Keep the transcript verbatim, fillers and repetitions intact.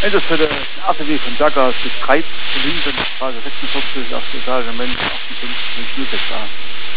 Entweder für den A T W von Dacker aus Streit, Lindenstraße sechsundvierzig, erste Etage, Mensch, achtundfünfzig, null sechs a.